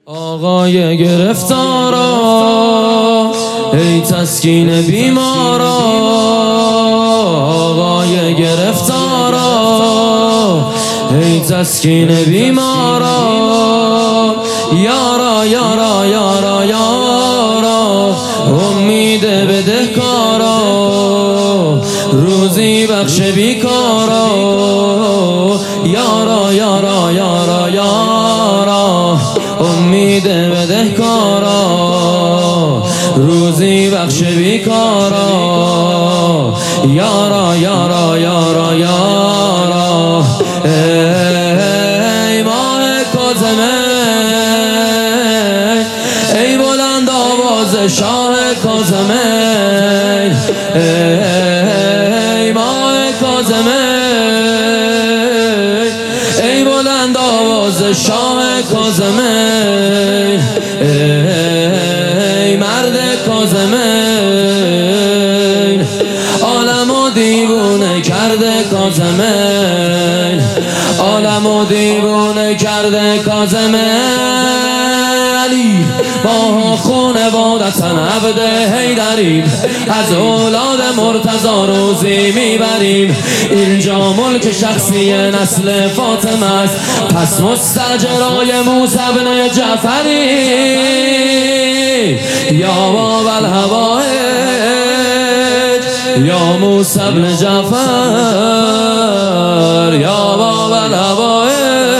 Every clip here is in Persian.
آقای گرفتارا ای تسکین بیمارا، آقای گرفتارا ای تسکین بیمارا، یارا یارا یارا یارا امید بدهکارا، روزی بخش بیکارا، یارا یارا یارا یارا امید بدهکارا، روزی بخش بیکارا، یارا یارا یارا یارا ای ماه کاظمه، ای بلند آواز شاه کاظمه، ای ماه کاظمه، ای بلند آواز شاه کاظمه، ای مرد کاظمه، عالمو دیوونه کرده کاظمه، عالمو دیوونه کرده کاظمه، علی ما خونوادتن عبد حیدریم، از اولاد مرتضی روزی میبریم، اینجا ملک شخصی نسل فاطمه است، پس مستاجرای موسی بن جعفری، یا باب الهوائج یا موسی بن جعفر، یا باب الهوائج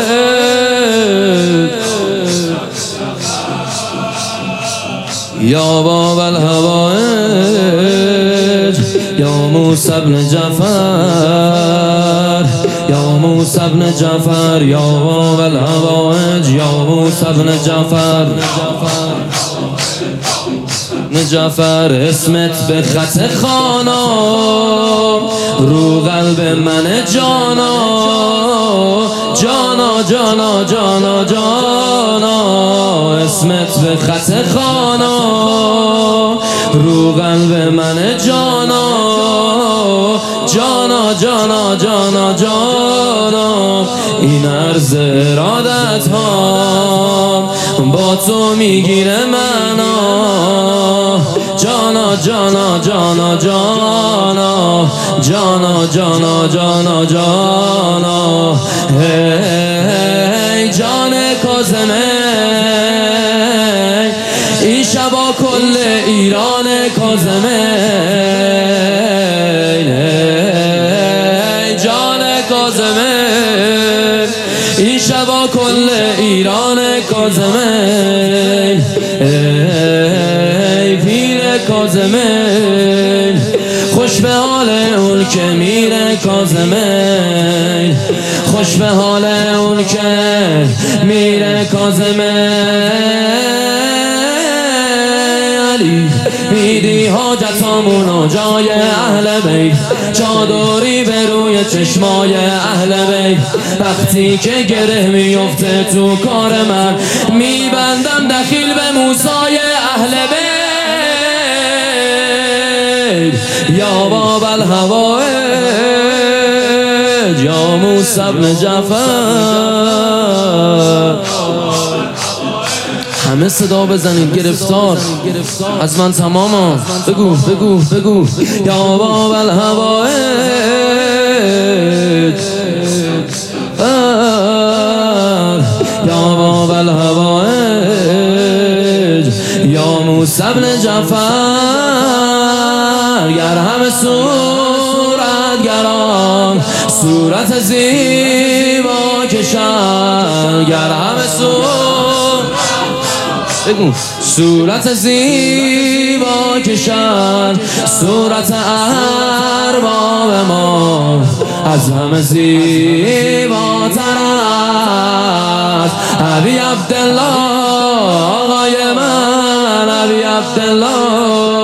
یا باب الهوائج یا موسی بن جعفر، یا موسی بن جعفر، یا باب الهوائج یا موسی بن جعفر، جعفر اسمت به خط خانا، رو قلب من جانا، جانا جانا جانا جانا، اسمت به خط خانا، رو قلب من جانا، جانا جانا جانا جانا، این عرض ارادت ها با تو میگیره منا، جانا جانا جانا جانا جانا جانا جانا جانا، ای جان کاظمه، این شبا کل ایران کاظمه، ای جان کاظمه، این شبا کل ایران کاظمه، ای پیر کاظمه، خوش به حال اون که میره کاظمه، خوش به حال اون که میره کاظمه، علی میدی حاجتامونو جای اهل بیت، چادری به روی چشمای اهل بیت، وقتی که گره میفته تو کار من، میبندم دخیل به موسای اهل بیت، یا باب الهوائج یا موسی بن جعفر، همه صدا بزنید گرفتار از من تماما، بگو بگو بگو، یا باب الهوائج یا باب الهوائج یا موسی بن جعفر، گر همه صورتگران صورت زیبا کشن، گر همه بگو صورت زیبا کشن، صورت ارباب ما از همه زیباتر است، ابی عبدالله آقای من، ابی عبدالله